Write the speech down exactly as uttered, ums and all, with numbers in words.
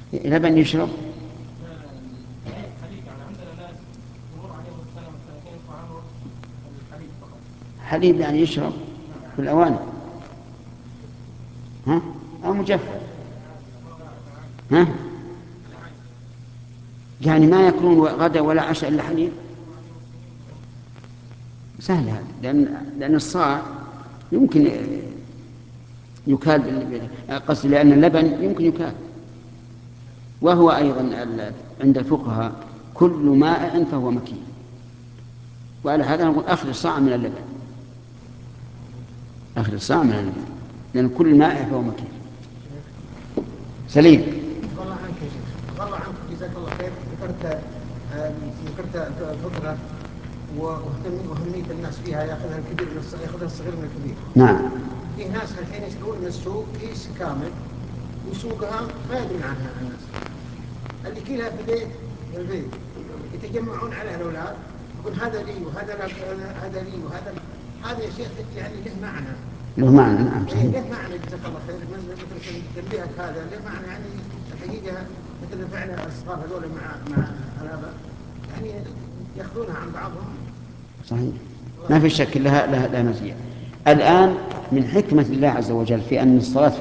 لبن يشرب. حليب يعني يشرب في الأواني، ها؟ أو مجفف، ها؟ يعني ما يكون غدا ولا عشاء إلا حليب. سهل هذا، لأن لأن الصاع يمكن يكال بال- قصدي لأن اللبن يمكن يكال. وهو أيضا ال- عند الفقهاء كل مائع فهو مكين، وعلى هذا نقول أخذ صاع من اللبن، أخذ صاع من اللبن، لأن كل مائع فهو مكين. سليم. والله عنك يا شيخ، والله عنك جزاك الله خير. ذكرت آه، ذكرت الفطرة وأهمية وأهمية الناس فيها، ياخذها الكبير من الصغير، ياخذها الصغير من الكبير. نعم. في ناس الحين يشترون من السوق كيس كامل وسوقها ما يدرون عنها الناس، اللي كلها في البيت في البيت يتجمعون عليها الأولاد، يقول هذا لي وهذا لا، هذا لي وهذا لا. هذا يا شيخ يعني له معنى، له معنى. نعم إيه صحيح. له معنى جزاك الله خير. مثل تنبيهك هذا له معنى يعني الحقيقة، مثل فعل الصغار هذول مع مع الآباء، يعني يأخذونها عن بعضهم. صحيح، ما في شك لها لها, لها مزية. الآن من حكمة الله عز وجل في أن الصلاة